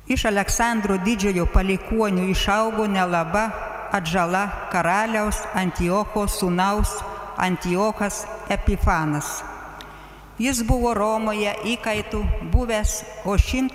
Iš Aleksandro didžiojo palikuonių išaugo Nelaba atžala karaliaus Antiocho sūnaus Antiochas Epifanas. Jis buvo Romoje įkaitų buvęs, o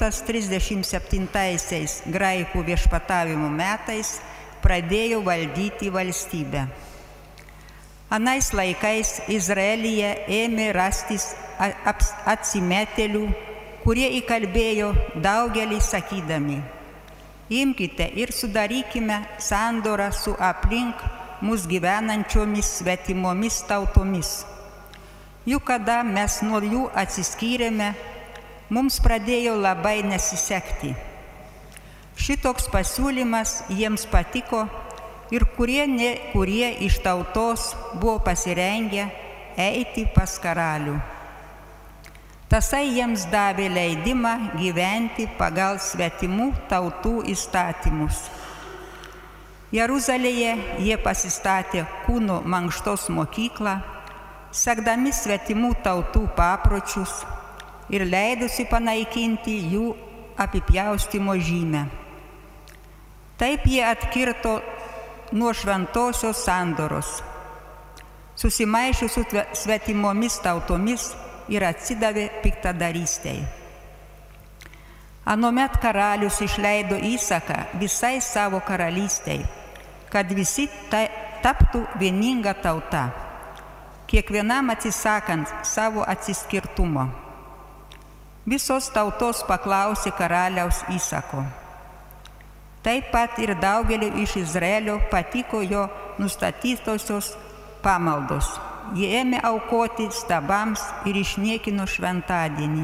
137 graikų viešpatavimo metais pradėjo valdyti valstybę. Anais laikais Izraelyje ėmė rastis atsimetėlių, kurie įkalbėjo daugelį sakydami: imkite ir sudarykime sandorą su aplink mus gyvenančiomis svetimomis tautomis. Juk kada mes nuo jų atsiskyrėme, mums pradėjo labai nesisekti. Šitoks pasiūlymas jiems patiko ir kurie iš tautos buvo pasirengę eiti pas karalių. Tasai jiems davė leidimą gyventi pagal svetimų tautų įstatymus. Jeruzalėje jie pasistatė kūno mankštos mokyklą, sekdami svetimų tautų papročius ir leidusi panaikinti jų apipjaustymo žymę. Taip jie atkirto nuo šventosios sandoros, susimaišė su svetimomis tautomis ir atsidavė piktadarystei. Anuomet karalius išleido įsaką visai savo karalystei, kad visi taptų vieninga tauta, kiekvienam atsisakant savo atsiskirtumo. Visos tautos paklausė karaliaus įsako. Taip pat ir daugeliu iš Izraelio patiko jo nustatytosios pamaldos. Jie ėmė aukoti stabams ir išniekino šventadienį.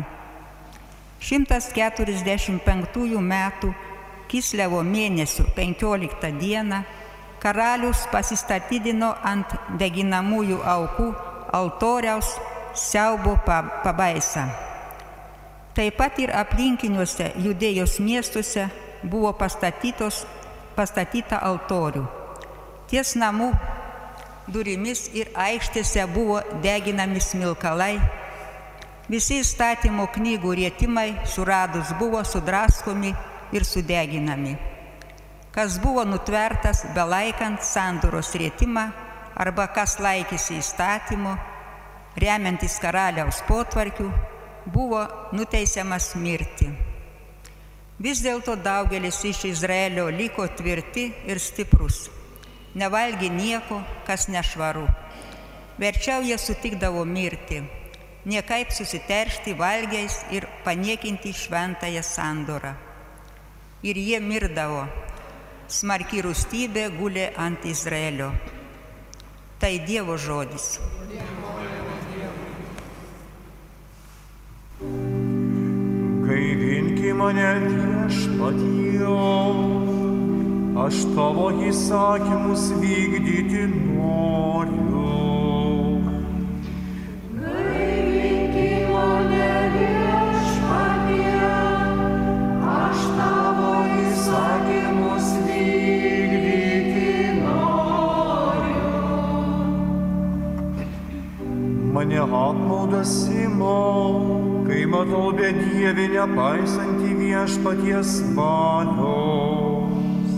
145 metų Kislevo mėnesio 15 dieną karalius pasistatydino ant deginamųjų aukų altoriaus siaubo pabaisą. Taip pat ir aplinkiniuose Judėjos miestuose buvo pastatyta altorių. Ties namų durimis ir aikštėse buvo deginami smilkalai. Visi įstatymo knygų rėtimai suradus buvo sudraskomi ir sudeginami. Kas buvo nutvertas belaikant sandoros rėtimą arba kas laikėsi įstatymo, remiantis karaliaus potvarkiu, buvo nuteisiamas mirti. Vis dėlto daugelis iš Izraelio liko tvirti ir stiprus. Nevalgė nieko, kas nešvaru. Verčiau jie sutikdavo mirti, niekaip susiteršti valgiais ir paniekinti šventąją sandorą. Ir jie mirdavo. Smarki rūstybė gulė ant Izraelio. Tai Dievo žodis. Gaivinki mane Viešpatie, aš tavo įsakymus vykdyti noriu. Gaivinki mane Viešpatie, aš tavo įsakymus vykdyti noriu. Mane apmaudas ima, kai matau bedievį nepaisantį Viešpaties valios.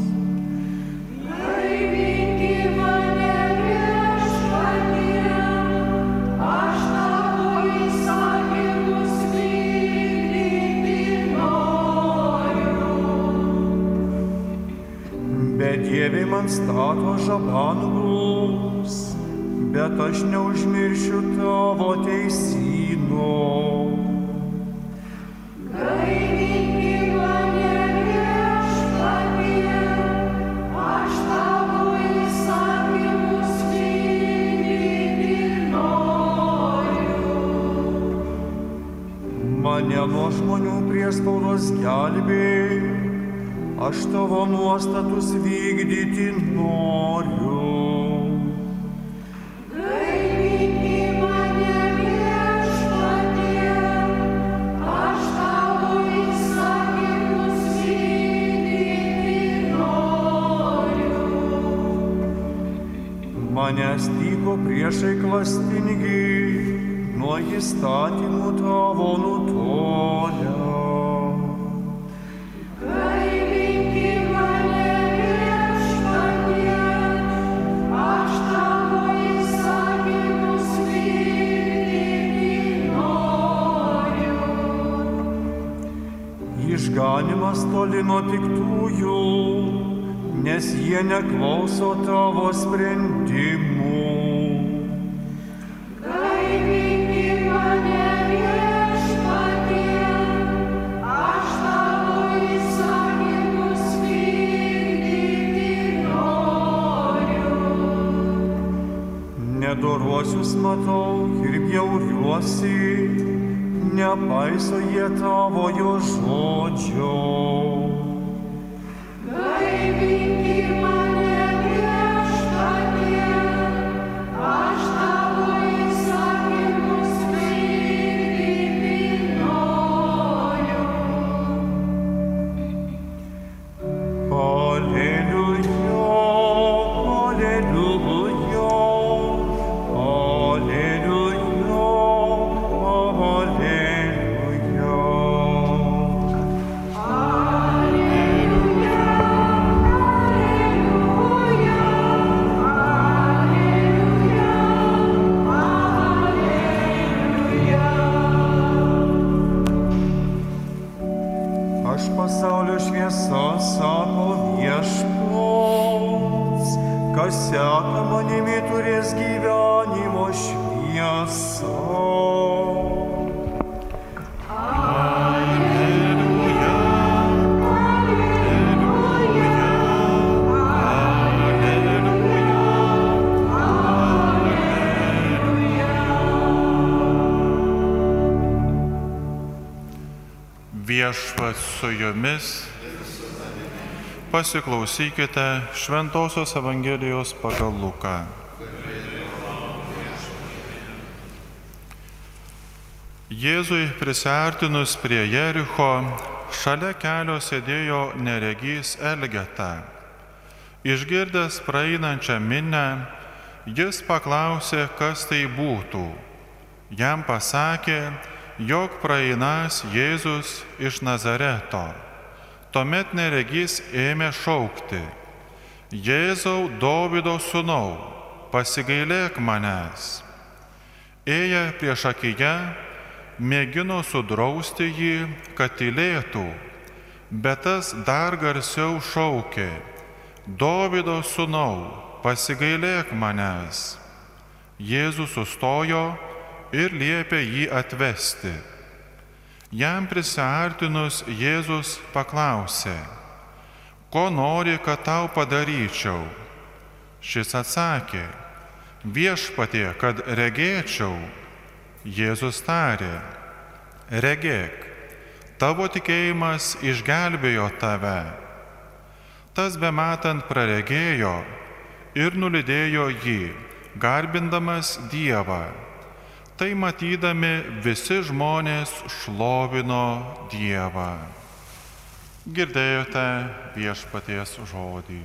Gaivinki mane Viešpatie, aš tavo įsakymus vykdyti noriu. Bedieviai man stato žabangus, bet aš neužmiršiu tavo teisyno. Gaivinki mane Viešpatie, aš tavo įsakymus vykdyti noriu. Mane nuo žmonių priespaudos gelbėk, aš tavo nuostatus vykdyti noriu. Gaivinki mane Viešpatie, aš tavo įsakymus vykdyti noriu. Manęs tyko priešai klastingi, nuo įstatymų tavo nutolę. išganimas toli nuo piktųjų, nes jie neklauso tavo sprendimų. Gaivink mane viešpatie, aš tavo įsakymus vykdyti noriu. Nedoruosius matau ir bjauriuosi, nepaiso jie tavojo žodžio. Gaivink mane viešpatie, aš tavo įsakymus vykdyti noriu. Alleluja, alleluja, alleluja, Aš pasaulio šviesa, sako Viešpats, kas seka manimi turės gyvenimo šviesą. Viešpats su jumis. Pasiklausykite Šventosios Evangelijos pagal Luką. Jėzui prisiartinus prie Jericho, šalia kelio sėdėjo neregys Elgeta. Išgirdęs praeinančią minią, jis paklausė, kas tai būtų. Jam pasakė, jog praeinas Jėzus iš Nazareto. Tuomet neregys ėmė šaukti: Jėzau, Dovydo sūnau, pasigailėk manęs. Ėję priešakyje, mėgino sudrausti jį, kad tylėtų, bet tas dar garsiau šaukė: Dovydo sūnau, pasigailėk manęs. Jėzus sustojo ir liepė jį atvesti. Jam prisiartinus Jėzus paklausė: ko nori, kad tau padaryčiau? Šis atsakė: Viešpatie, kad regėčiau. Jėzus tarė: regėk, tavo tikėjimas išgelbėjo tave. Tas bematant praregėjo ir nulydėjo jį, garbindamas Dievą. Tai matydami visi žmonės šlovino Dievą. Girdėjote Viešpaties žodį.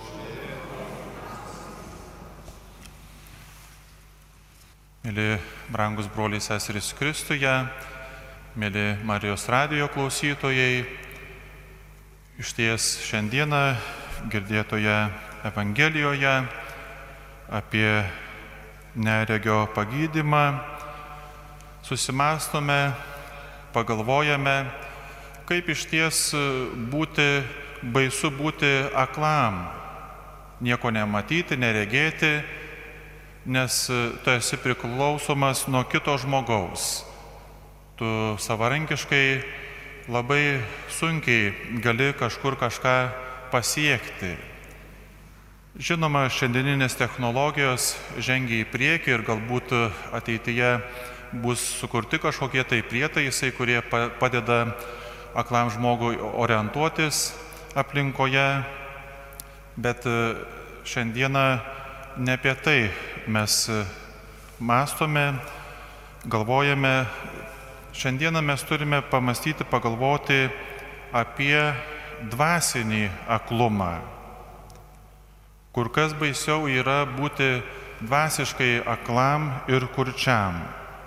Mėly brangus broliai seserys Kristuje, mėly Marijos radijo klausytojai, išties šiandieną girdėtoje Evangelijoje apie neregio pagydymą susimąstome, pagalvojame, kaip išties baisu būti aklam, nieko nematyti, neregėti, nes tu esi priklausomas nuo kito žmogaus. Tu savarankiškai labai sunkiai gali kažkur kažką pasiekti. Žinoma, šiandieninės technologijos žengia į priekį ir galbūt ateityje bus sukurti kažkokie tai prietaisai, kurie padeda aklam žmogui orientuotis aplinkoje, bet šiandieną ne apie tai mes mąstome, galvojame. Šiandieną mes turime pamastyti, pagalvoti apie dvasinį aklumą. Kur kas baisiau yra būti dvasiškai aklam ir kurčiam.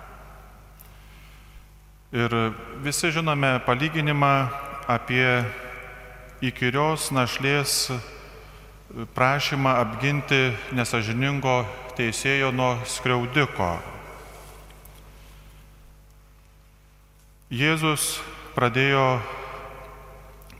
Ir visi žinome palyginimą apie įkyrios našlės prašymą apginti nesąžiningo teisėjo nuo skriaudiko. Jėzus pradėjo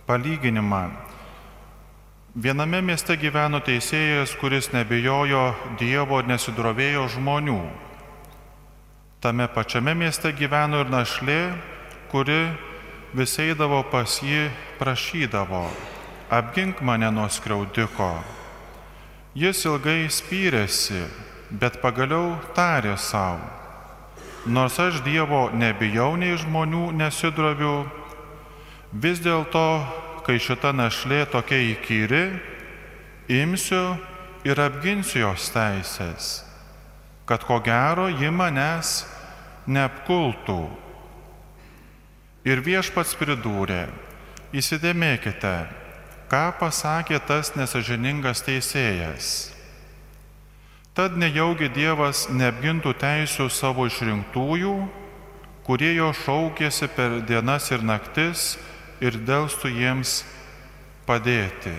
palyginimą. Viename mieste gyveno teisėjas, kuris nebijojo Dievo ir nesidrovėjo žmonių. Tame pačiame mieste gyveno ir našlė, kuri vis eidavo pas jį, prašydavo: apgink mane nuo skriaudiko. Jis ilgai spyrėsi, bet pagaliau tarė sau: nors aš Dievo nebijau, nei žmonių nesidroviu, vis dėlto, kai šita našlė tokia įkyri, imsiu ir apginsiu jos teisės, kad ko gero ji manęs neapkultų. Ir viešpats pridūrė: įsidėmėkite, ką pasakė tas nesąžiningas teisėjas. Tad nejaugi Dievas neapgintų teisių savo išrinktųjų, kurie jo šaukėsi per dienas ir naktis ir delstų jiems padėti.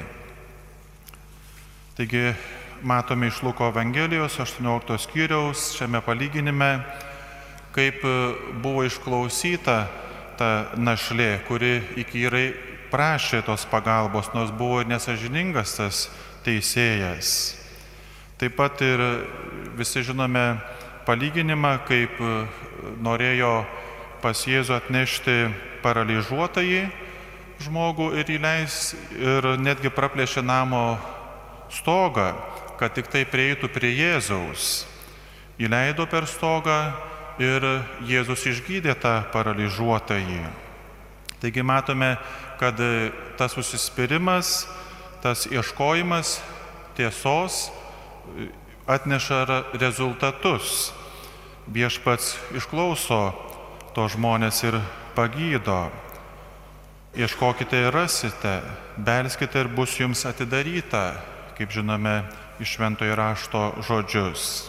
Taigi matome iš Luko Evangelijos 18 skyriaus šiame palyginime, kaip buvo išklausyta ta našlė, kuri įkyriai prašė tos pagalbos, nors buvo nesąžiningas tas teisėjas. Taip pat ir visi žinome palyginimą, kaip norėjo pas Jėzų atnešti paralyžiuotąjį žmogų ir netgi praplėšė namo stogą, kad tik tai prieitų prie Jėzaus. Įleido per stogą ir Jėzus išgydė tą paralyžiuotąjį. Taigi matome, kad tas užsispyrimas, tas ieškojimas tiesos atneša rezultatus. Viešpats išklauso to žmonės ir pagydo. Ieškokite ir rasite, belskite ir bus jums atidaryta, kaip žinome iš Šventojo rašto žodžius.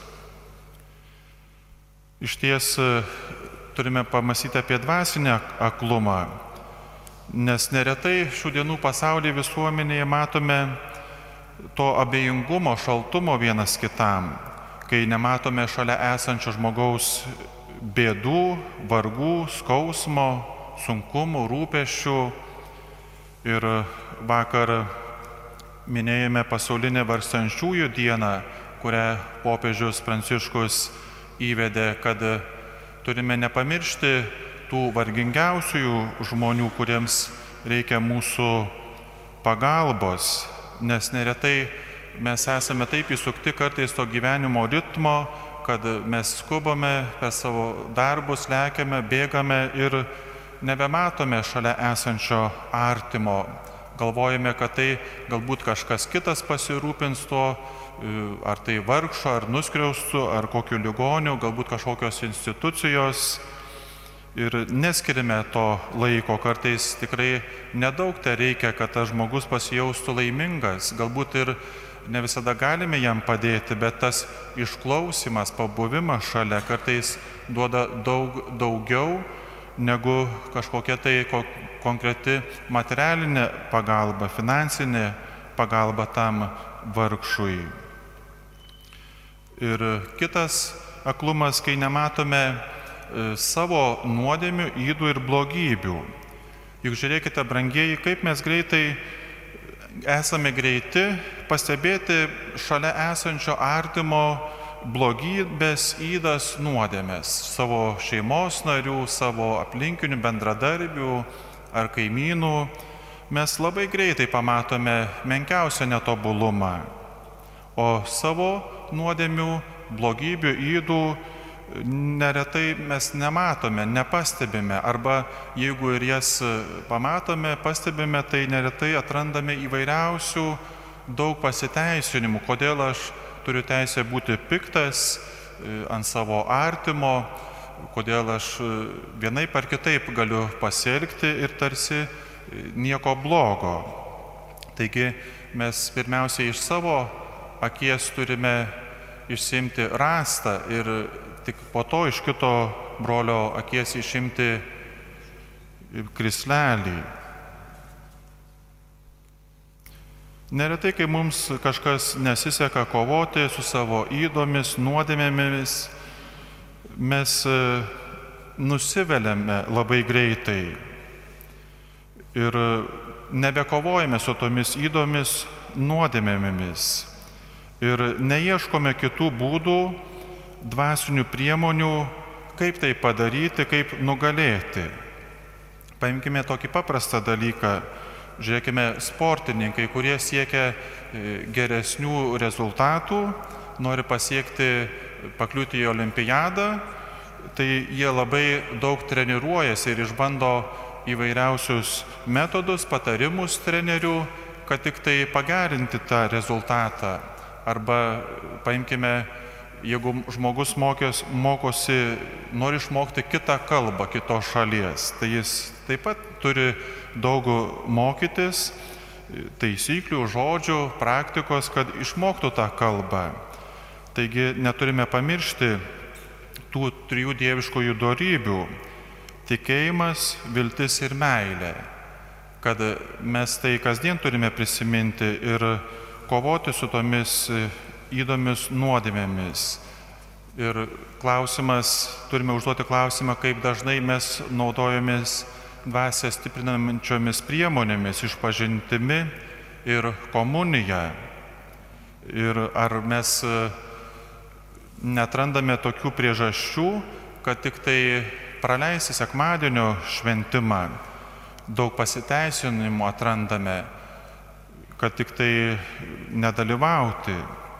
Iš ties turime pamąstyti apie dvasinę aklumą, nes neretai šių dienų pasaulyje visuomenėje matome to abejingumo, šaltumo vienas kitam, kai nematome šalia esančio žmogaus bėdų, vargų, skausmo, sunkumų, rūpesčių. Ir vakar minėjome pasaulinę vargstančiųjų dieną, kurią popiežius Pranciškus įvedė, kad turime nepamiršti tų vargingiausiųjų žmonių, kuriems reikia mūsų pagalbos, nes neretai mes esame taip įsukti kartais to gyvenimo ritmo, kad mes skubame per savo darbus, lekiame, bėgame ir nebematome šalia esančio artimo. Galvojame, kad tai galbūt kažkas kitas pasirūpins tuo, ar tai vargšo, ar nuskriaustų, ar kokiu ligoniu, galbūt kažkokios institucijos. Ir neskirime to laiko, kartais tikrai nedaug tai reikia, kad tas žmogus pasijaustų laimingas. Galbūt ir ne visada galime jam padėti, bet tas išklausimas, pabuvimas šalia kartais duoda daugiau negu kažkokia tai konkreti materialinė pagalba, finansinė pagalba tam vargšui. Ir kitas aklumas, kai nematome savo nuodėmių, ydų ir blogybių. Juk žiūrėkite, brangieji, kaip mes esame greiti pastebėti šalia esančio artimo blogybės, ydas, nuodėmės, savo šeimos narių, savo aplinkinių bendradarbių ar kaimynų. Mes labai greitai pamatome menkiausią netobulumą, o savo nuodėmių, blogybių, ydų neretai mes nematome, nepastebime, arba jeigu ir jas pamatome, pastebime, tai neretai atrandame įvairiausių daug pasiteisinimų, kodėl aš turiu teisę būti piktas ant savo artimo, kodėl aš vienaip ar kitaip galiu pasielgti ir tarsi nieko blogo. Taigi mes pirmiausiai iš savo akies turime išsiimti rąstą ir tik po to iš kito brolio akies išimti krislelį. Neretai, kai mums kažkas nesiseka kovoti su savo ydomis, nuodėmėmis, mes nusiveliame labai greitai. ir nebekovojame su tomis ydomis nuodėmėmis ir neieškome kitų būdų, dvasinių priemonių, kaip tai padaryti, kaip nugalėti. Paimkime tokį paprastą dalyką. Žiūrėkime, sportininkai, kurie siekia geresnių rezultatų, nori pakliūti į olimpiadą, tai jie labai daug treniruojasi ir išbando įvairiausius metodus, patarimus trenerių, kad tik tai pagerinti tą rezultatą. Arba paimkime, jeigu žmogus mokosi, nori išmokti kitą kalbą, kitos šalies, tai jis taip pat turi daug mokytis, taisyklių, žodžių, praktikos, kad išmoktų tą kalbą. Taigi neturime pamiršti tų 3 dieviškųjų dorybių - tikėjimas, viltis ir meilė, kad mes tai kasdien turime prisiminti ir kovoti su tomis ydomis nuodėmėmis. Ir turime užduoti klausimą, kaip dažnai mes naudojamės dvasią stiprinančiomis priemonėmis, išpažintimi ir komunija. Ir ar mes netrandame tokių priežasčių, kad tik tai praleisti sekmadienio šventimą, daug pasiteisinimų atrandame, kad tik tai nedalyvauti.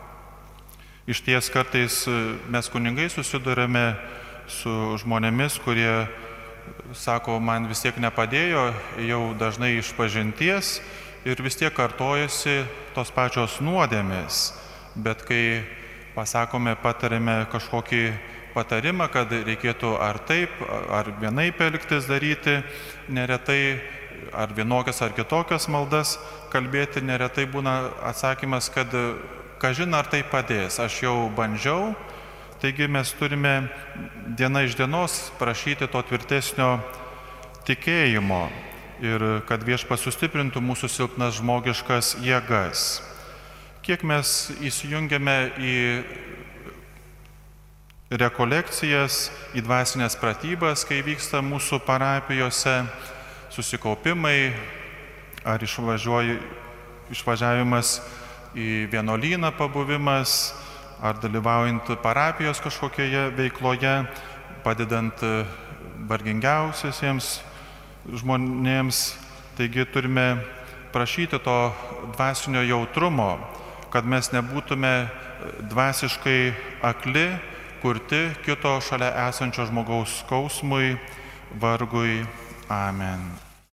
Iš ties kartais mes kunigai susidurėme su žmonėmis, kurie sako, man vis tiek nepadėjo, jau dažnai išpažinties ir vis tiek kartojasi tos pačios nuodėmės. Bet kai pasakome, patarėme kažkokį patarimą, kad reikėtų ar taip, ar vienaip elgtis daryti, neretai ar vienokias ar kitokias maldas kalbėti, neretai būna atsakymas, kad kažin ar tai padės, aš jau bandžiau. Taigi mes turime diena iš dienos prašyti to tvirtesnio tikėjimo ir kad Viešpats sustiprintų mūsų silpnas žmogiškas jėgas. Kiek mes įsijungiame į rekolekcijas, į dvasinės pratybas, kai vyksta mūsų parapijose susikaupimai ar išvažiavimas į vienuolyną pabuvimas, ar dalyvaujant parapijos kažkokioje veikloje, padedant vargingiausiesiems žmonėms. Taigi turime prašyti to dvasinio jautrumo, kad mes nebūtume dvasiškai akli, kurti kito šalia esančio žmogaus skausmui, vargui. Amen.